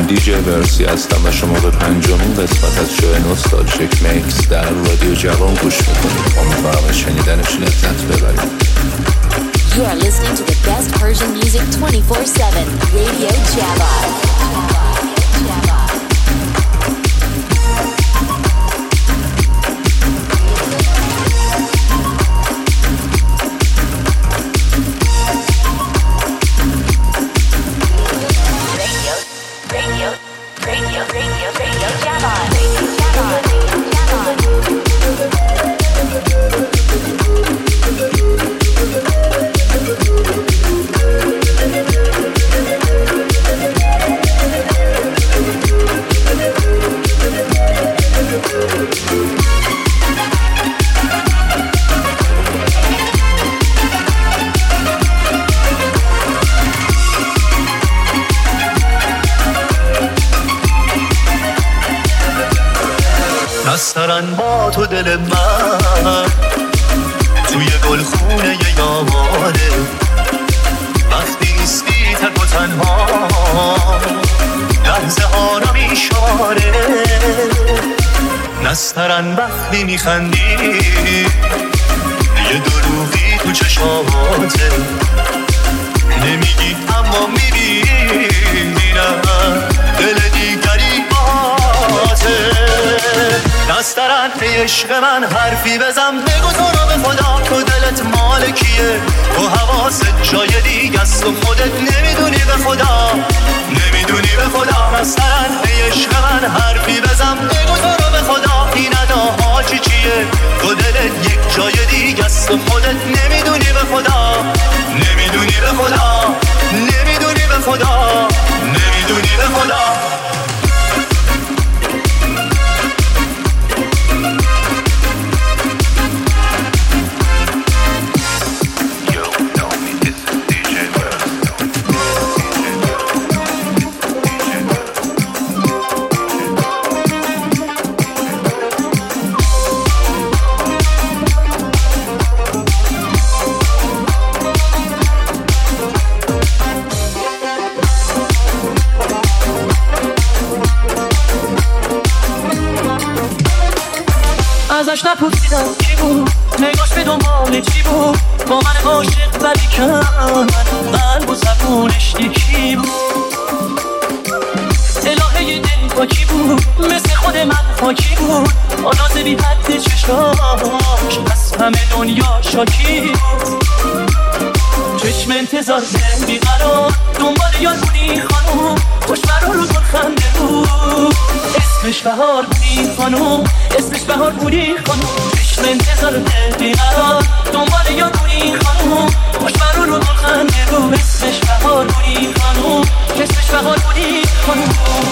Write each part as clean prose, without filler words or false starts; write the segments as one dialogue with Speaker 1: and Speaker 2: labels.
Speaker 1: دیجی ورسی هستم و شما به 5مین قسمت از شو نوستالژیک میکس در رادیو جوان گوش میکنید. امیدوارم از شنیدنش لذت ببرید.
Speaker 2: You are listening to the best Persian music 24/7. Radio Java.
Speaker 3: نسترن با تو دل من توی گلخونه یامانه، وقتی نیستی تک و تنها لحظه ها را میشاره. نسترن وقتی میخندی یه دروغی تو چشماته، نمیگی اما میبینم دل دیگری باته. نسترن ای عشق من حرفی بزن، بگو تو رو به خدا تو دلت مال کیه، تو حواست جای دیگه است و خودت نمیدونی به خدا، نمیدونی به خدا. نسترن ای عشق من حرفی بزن، بگو تو رو به خدا این اداها چیه، تو دلت یک جای دیگه است و خودت نمیدونی به خدا، نمیدونی به خدا، نمیدونی به خدا، نمیدونی به خدا.
Speaker 4: ازش نپرسیدم کی بود، نگاش به دنبال چی بود، با من عاشق ولی کن قلب و زبونش یکی بود. الهه دل با کی بود، مثل خود من خاکی بود، با ناز بی حد چشاش از همه دنیا شاکی بود. چشم انتظار دل بیقرار دنبال یاد بودی خانوم، خوش برا رو گل خنده بود، اسمش بهار بودی خانوم، اسمش بهار بودی خانوم. چشم انتظار دل بیقرار دنبال یاد بودی خانوم، خوش برا رو گل خنده بود، اسمش بهار بودی خانوم، اسمش بهار بودی خانوم.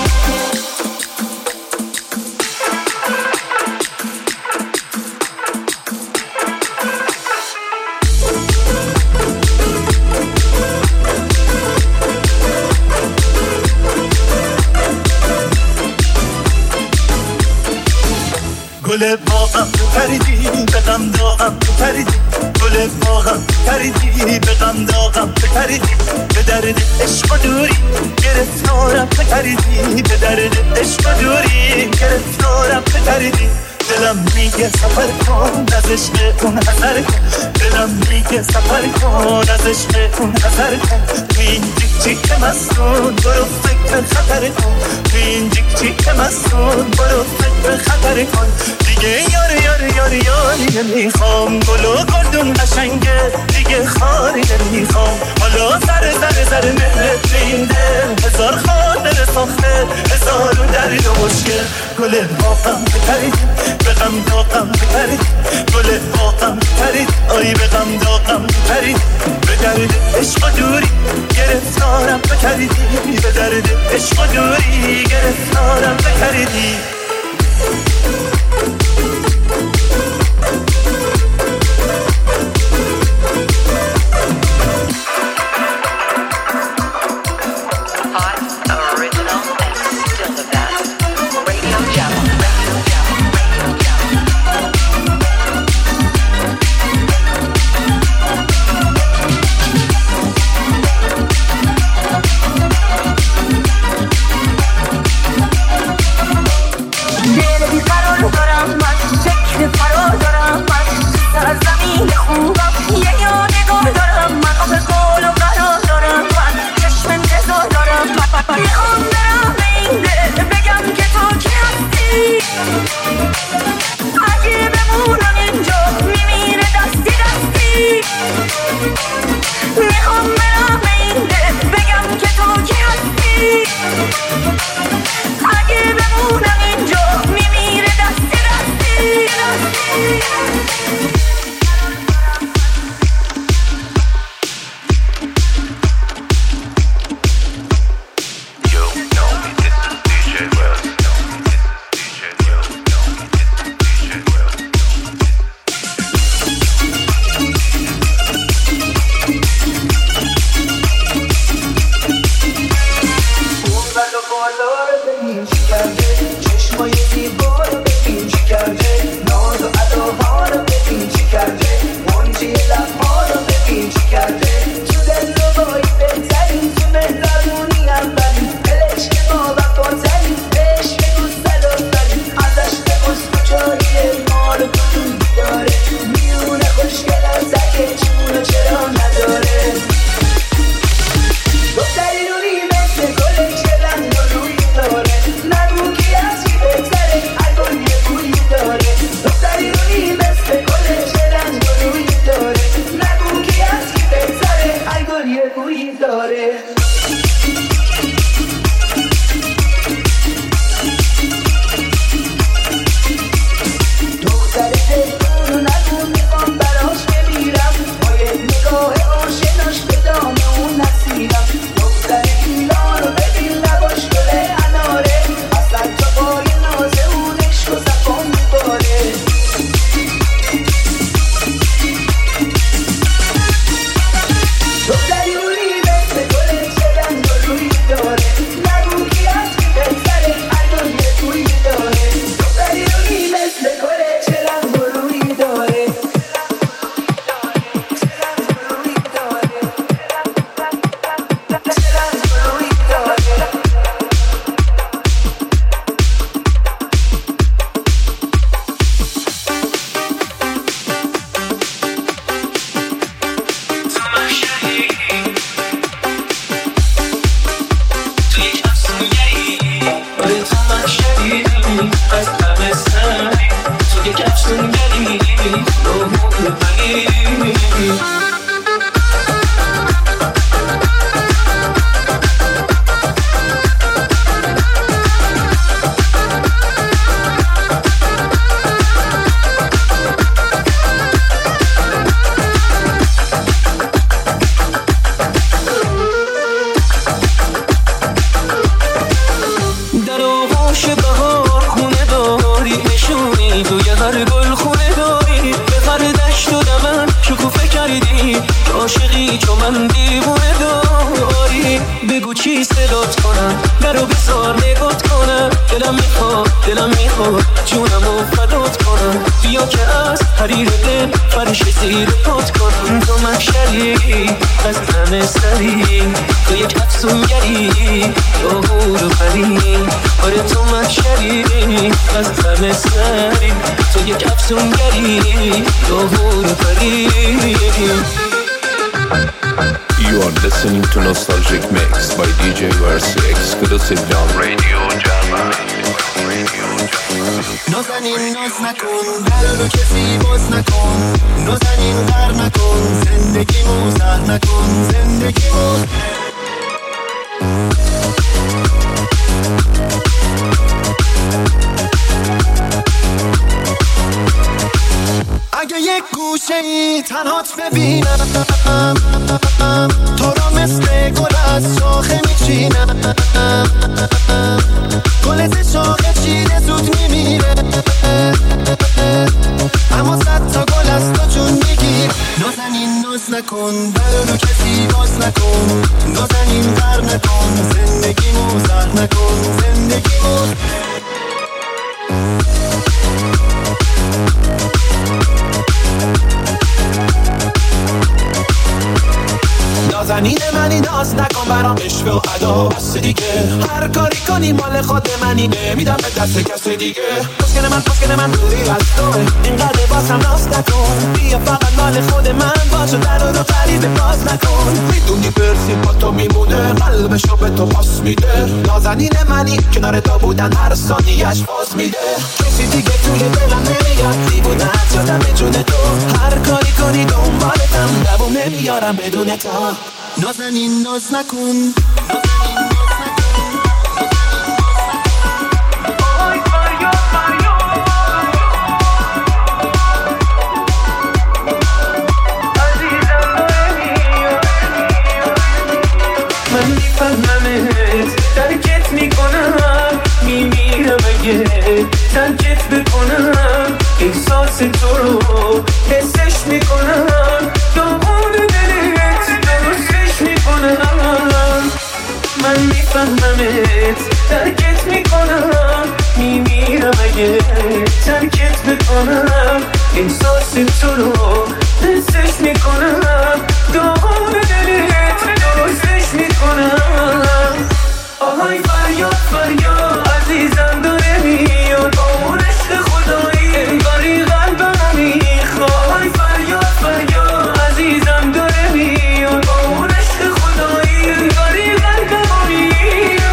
Speaker 3: گل باغم پریدی به غم داغم پریدی، گل باغم پریدی به غم داغم پریدی، به درد عشق و دوری گرفتارم پریدی، به درد عشق و دوری گرفتارم پریدی. دلم میگه سفر کن از عشقتون حذر کن، دلم میگه سفر کن از عشقتون حذر کن. تو این جیک جیک مستون برو فکر خطر کن، تو این جیک جیک مستون برو فکر خطر کن. دیگه یاری نمیخوام، گل و گلدون قشنگه دیگه خاری نمیخوام. حالا سر مهرت به این دل هزار خاطر ساخته، هزار درد و مشکل. گل باغم پریدی به غم داغم پرید، گل باغم پرید آی به غم داغم پرید، به درد عشق و دوری گرفتارم بکردی، به درد عشق و دوری گرفتارم بکردی.
Speaker 1: You are listening to Nostalgic Mix by DJ Versi exclusively on Radio Java.
Speaker 5: نازنین ناز نکن در رو کسی باز نکن نازنین غر نکن زندگیمو زهر نکن زندگیمو اگه یک گوشه ای تنهات ببینم تو را مثل گل از شاخه میچینم گل ز شاخه چیده زود میمیره اما صد تا گل از تو جون میگیر نازنین ناز نکن در رو کسی باز نکن نازنین غر نکن زندگیمو زهر نکن زندگیمو نازنین منی ناز نکن برام عشق و ادا بس دیگه هر کاری کنی مال خود منی نمیدم به دست کسی دیگه پسکن من دوری از توه اینقدر بازم ناز نکن بیا فقط مال خود من باشو در رو غریبه باز نکن میدونی برسیم با تو میمونه قلبشو به تو پاس میده نازنین منی کنار تو بودن هر ثانیه‌اش باز میده کسی دیگه توی دلم نمیاد دیوونه‌ات شدم به جون تو هر کاری کنی دنبالتم دووم نمیارم بدون تو نازنین ناز نکن احساس تو رو حسش میکنم، داغون دلت درستش میکنم. من میفهممت ترکت میکنم، میمیرم اگه ترکت بکنم. احساس تو رو حسش میکنم، داغون دلت درستش میکنم. آهای فریاد فریاد عزیزم داره میاد، اون عشق خدایی انگاری قلبم میخواد. آهای فریاد فریاد عزیزم داره میاد، اون عشق خدایی انگاری قلبم میخواد.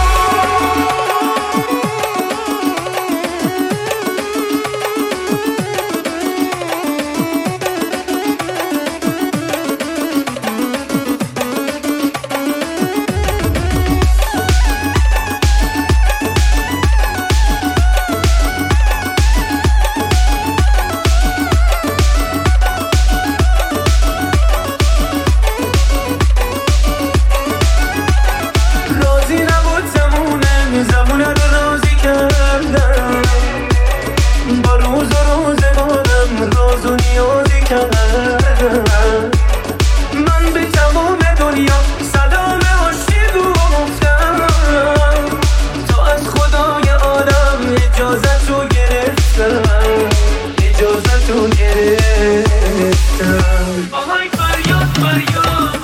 Speaker 5: من به تمام دنیا سلام عاشق گفتم، تو از خدای عالم اجازت رو گرفتم، اجازت رو گرفتم. آهای فریاد فریاد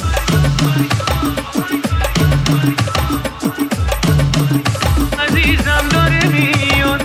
Speaker 5: عزیزم داره میاد.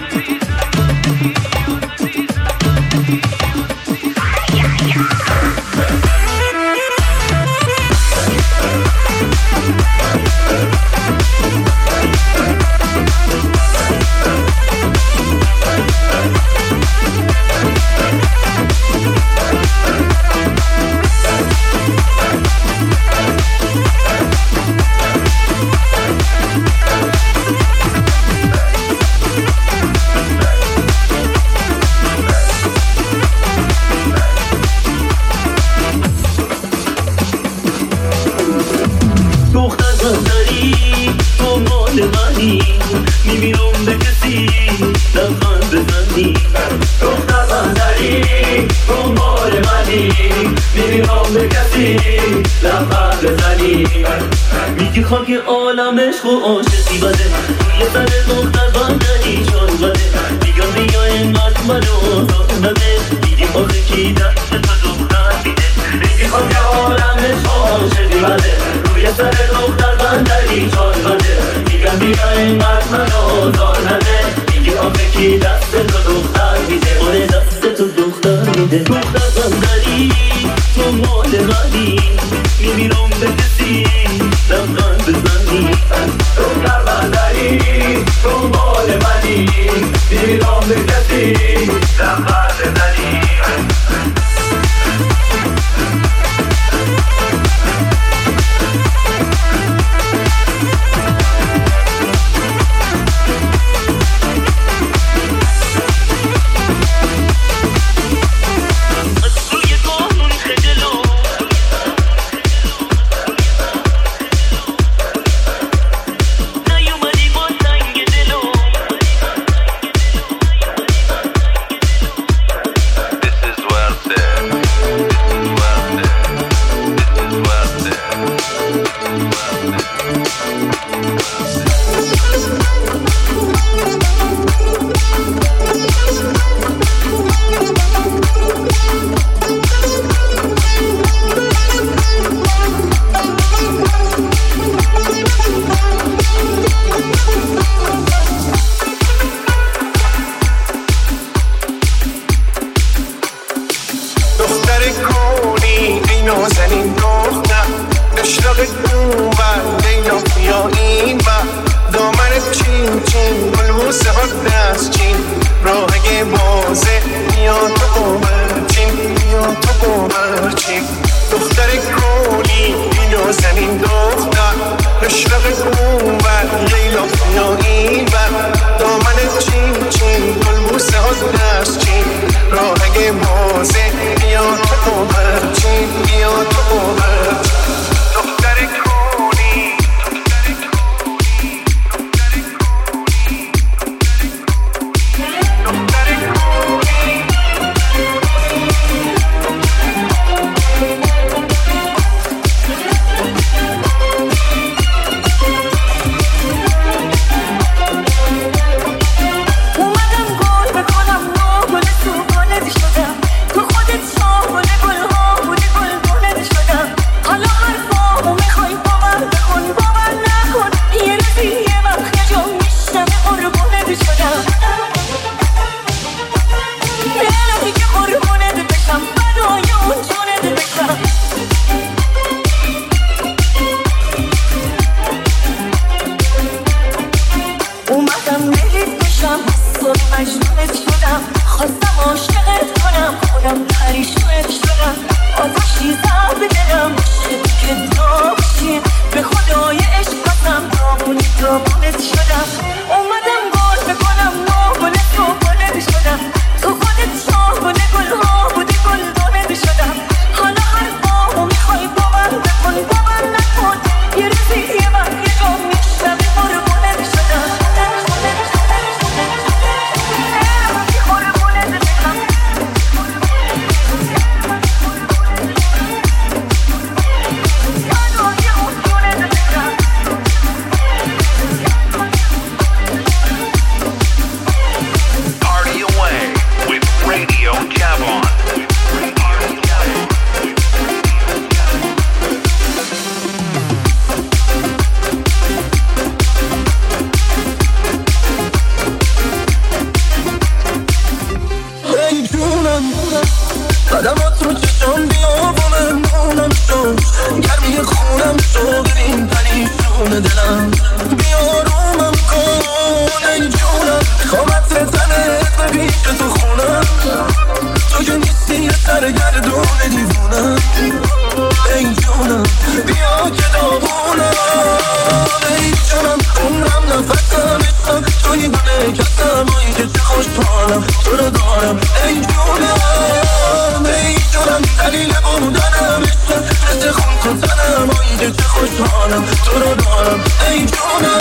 Speaker 5: میمیرم به کسی لبخند بزنی، دختر بندری دنبال منی. میمیرم به کسی لبخند بزنی، میگی خاک عالم عشق و عاشقی بده، روی سر دختر بندری چون بده. میگم بیا اینقدر منو آزاد نده، میگی آخه کی دست تو دختر میده. میگی خاک عالم عشق و عاشقی بده، روی سر دختر بندری چون بده. میگم بیا اینقدر منو آزار نده، میگی آخه کی دست تو دختر میده. آره دست تو دختر میده. دختر بندری تو مال منی، میمیرم به کسی لبخند بزنی. دختر بندری تو مال منی، میمیرم به کسی لبخند بزنی. جونم قدمات رو چشم بیابونم شو گرمی خونم شو ببین پریشون دلم بیارومم کن ای جونم میخوام عطر تنت به پیش تو خونم تو که نیستی یه سرگردون دیوونم ای جونم بیا که داغونم ای جونم عمرم نفسم عشقم توی گونه کسم آیی که چه خوشحالم تو رو دارم ای جونم ای جونم دلیل بودنم عشقم مثل خون کن تنم آیی که چه خوشحالم تو رو دارم ای جونم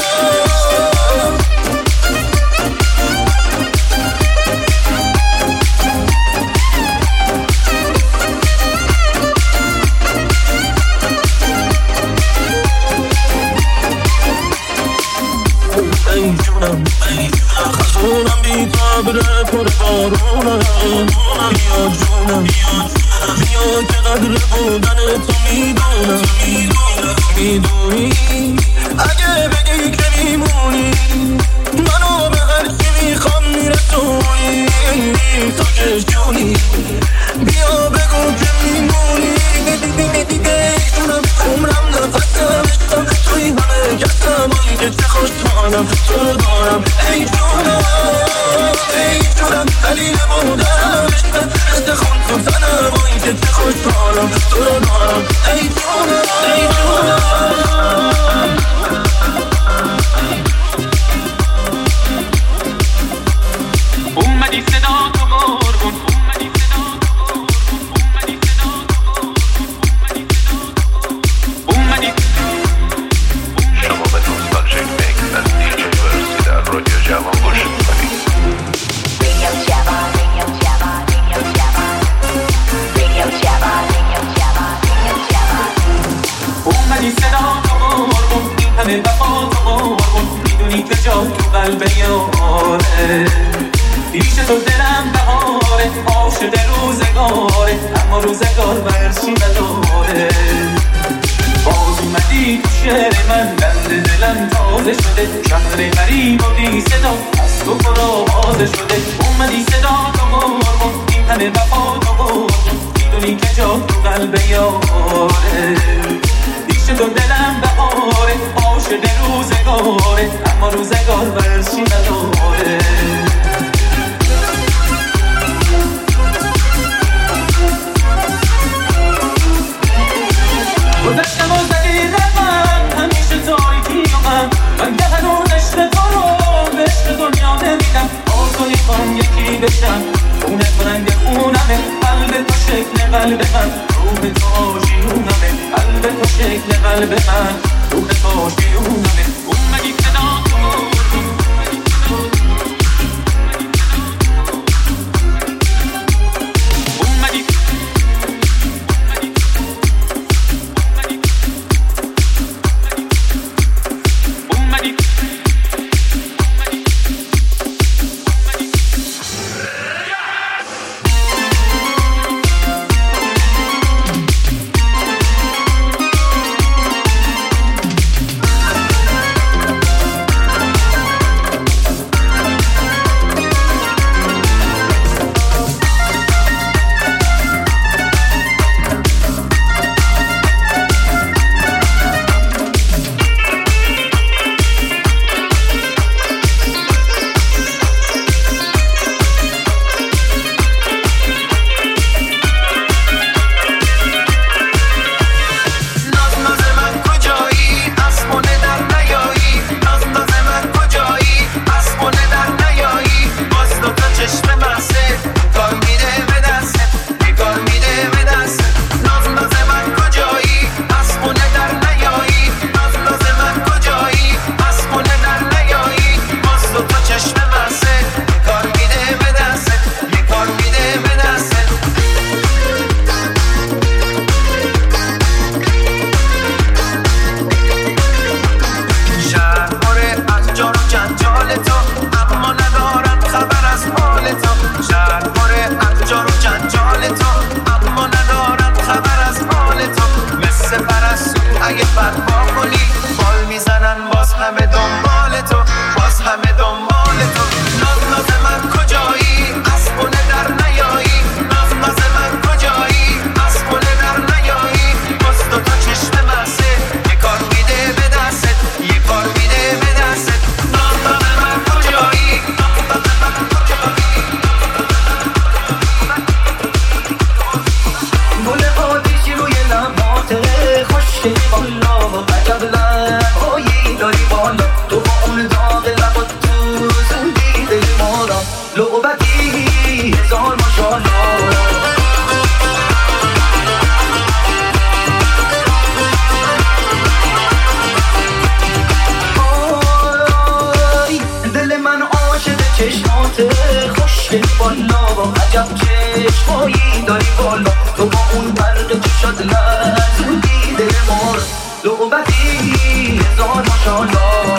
Speaker 5: خزونم بی تابره پر بارونم بیا جونم بیا که قدر بودن تو میدونی اگه بگی که میمونی منو به هرچی میخوام میرسونی تو که جونی بیا بگو که میمونی جونم عمرم نفسم عشقم توی همه کسم آیی که چه خوشحالم تو رو دارم ای جونم دلیل بودنم عشقم مثل خون کن تنم آیی که چه خوشحالم تو رو دارم ای جونم
Speaker 4: اومدی صدا تو قربون
Speaker 1: شما به نوستالژیک میکس از دیجی ورسی در رادیو جوان گوش میکنید.
Speaker 4: اومدی صدا تو قربون این همه وفا تو قربون میدونی که جا تو قلب یاره پیش تو دلم بهاره عاشق روزگاره اما روزگار ورشی نداره باز اومدی تو شهر من بند دلم تازه شده شهر غریب و بی صدا از تو پرآوازه شده اومدی صدا تو قربون این همه وفا تو قربون میدونی که جا تو قلب یاره پیش تو دلم بهاره عاشق روزگاره اما روزگار ورشی نداره گذشتم و زدی رقم همیشه تاییدی من که هنوز عشق تو رو به عشق دنیا نمیدم آرزوی خواهم یکی بشم خونه تو رنگ خونمه قلب تو شکل قلب من روح تو آشیونمه قلب تو شکل قلب من روح تو آشیونمه اومدی صدا تو
Speaker 5: همه دنبال تو ناز من کجایی اسبونه در نیایی
Speaker 4: عجب چشمایی داری بالا، تو با اون برق چشات لرزوندی دل ما رو، لعبتی هزار ماشالله.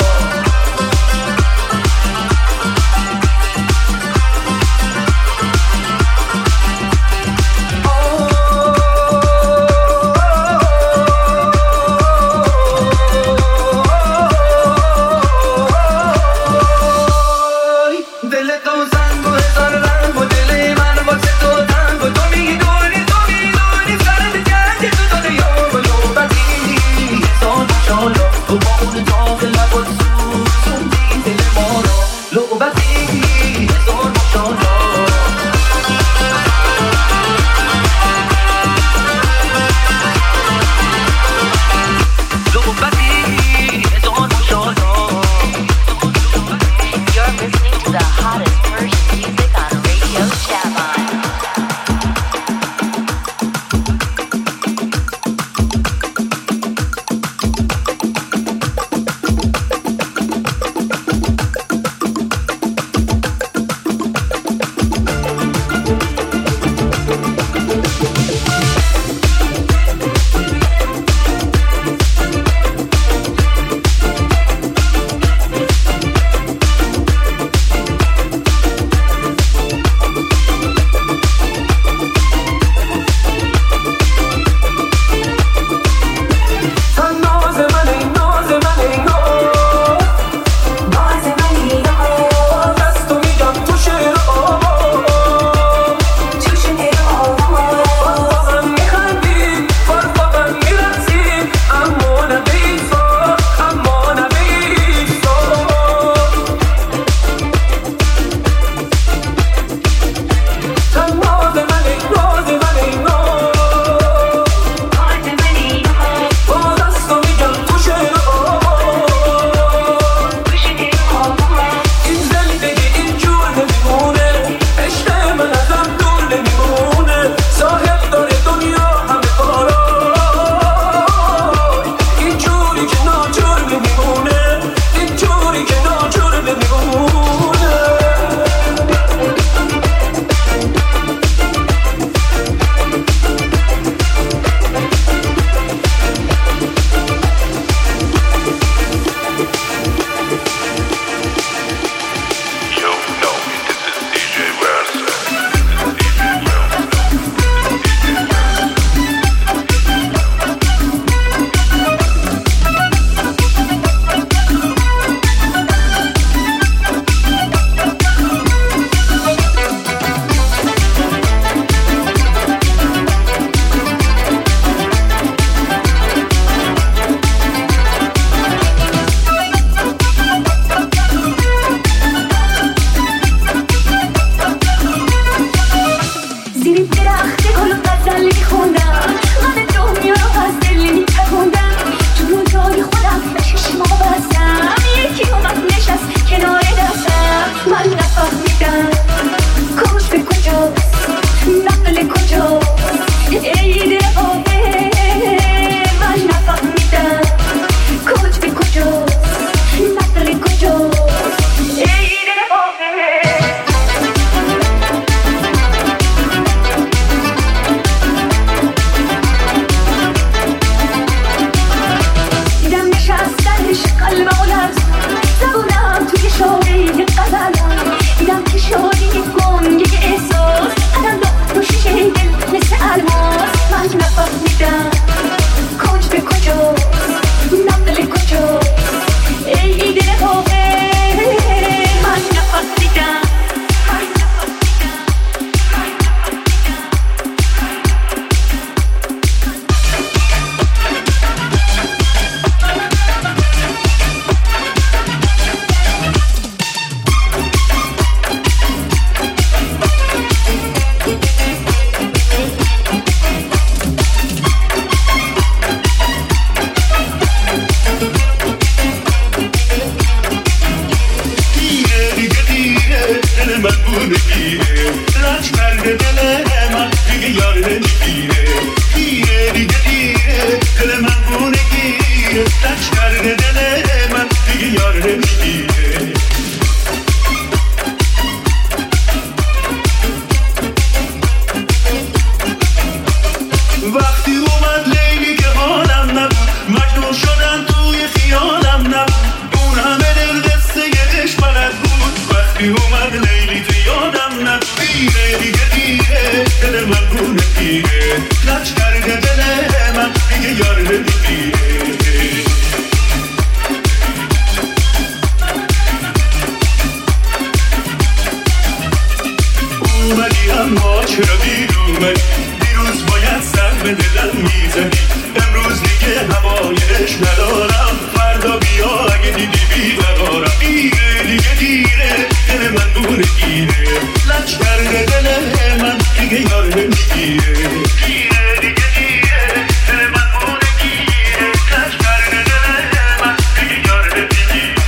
Speaker 3: دیر اومد دیروز باید سر به دلم میزدی امروز دیگه هوایش ندارم فردا بیا اگه دیدی بیقرارم دیره دیگه دیره دل من دور گیره لج کرده دل من دیگه یار نمیگیره دیره دیگه دیره دل من دور گیره لج کرده دل من دیگه یار نمیگیره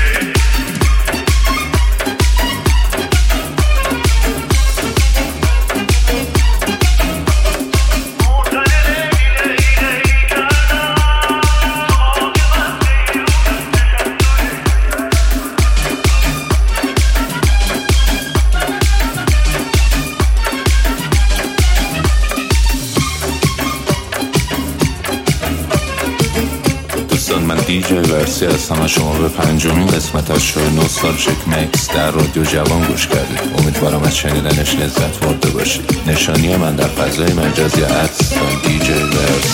Speaker 1: من دیجی ورسی هستم و شما به 5مین قسمت از شو نوستالژیک مکس در رادیو جوان گوش کردید. امیدوارم از شنیدنش لذت برده باشید. نشانی من در فضای مجازی @ دیجی ورس